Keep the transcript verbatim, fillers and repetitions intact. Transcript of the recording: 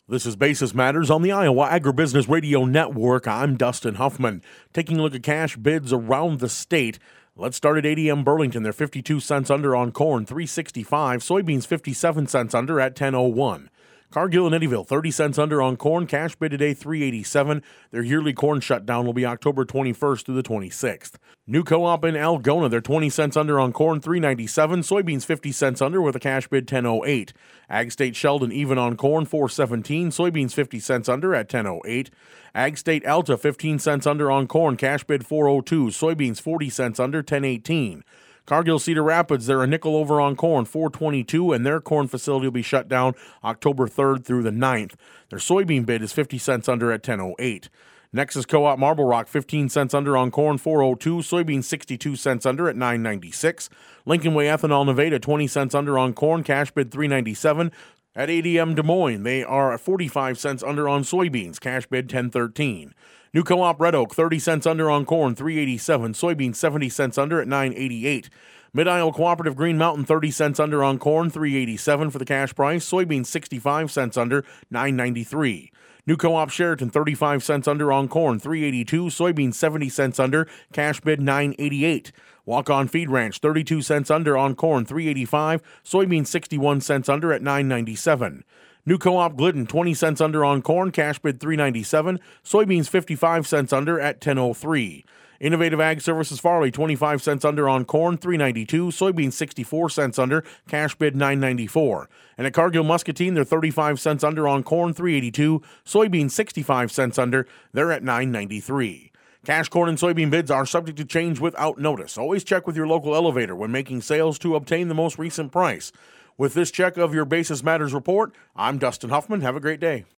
This is Basis Matters on the Iowa Agribusiness Radio Network. I'm Dustin Huffman. Taking a look at cash bids around the state. Let's start at A D M Burlington. They're fifty-two cents under on corn, three sixty-five. Soybeans fifty-seven cents under at ten oh one. Cargill and Eddyville, thirty cents under on corn. Cash bid today, three eighty-seven. Their yearly corn shutdown will be October twenty-first through the twenty-sixth. New Co-op in Algona, they're twenty cents under on corn, three ninety-seven. Soybeans fifty cents under with a cash bid ten oh eight. Ag State Sheldon even on corn, four seventeen. Soybeans fifty cents under at ten oh eight. Ag State Alta, fifteen cents under on corn. Cash bid four oh two. Soybeans forty cents under, ten eighteen. Cargill Cedar Rapids, they're a nickel over on corn, four twenty-two, and their corn facility will be shut down October third through the ninth. Their soybean bid is fifty cents under at ten oh eight. Nexus Co-op Marble Rock, fifteen cents under on corn, four oh two. Soybeans sixty-two cents under at nine ninety-six. Lincoln Way Ethanol Nevada, twenty cents under on corn, cash bid three ninety-seven. At A D M Des Moines, they are at forty-five cents under on soybeans, cash bid ten thirteen. New Co-op Red Oak, thirty cents under on corn, three eighty-seven. Soybeans seventy cents under at nine eighty-eight. Mid-Iowa Cooperative Green Mountain, thirty cents under on corn, three eighty-seven for the cash price. Soybeans sixty-five cents under, nine ninety-three. New Co-op Sheraton, thirty-five cents under on corn, three eighty-two. Soybeans seventy cents under, cash bid nine eighty-eight. Walk-On Feed Ranch, thirty-two cents under on corn, three eighty-five. Soybeans sixty-one cents under at nine ninety-seven. New Co-op Glidden, twenty cents under on corn, cash bid three ninety-seven. Soybeans fifty-five cents under at ten oh three. Innovative Ag Services Farley, twenty-five cents under on corn, three ninety-two. Soybeans sixty-four cents under, cash bid nine ninety-four. And at Cargill Muscatine, they're thirty-five cents under on corn, three eighty-two. Soybeans sixty-five cents under, they're at nine ninety-three. Cash corn and soybean bids are subject to change without notice. Always check with your local elevator when making sales to obtain the most recent price. With this check of your Basis Matters report, I'm Dustin Huffman. Have a great day.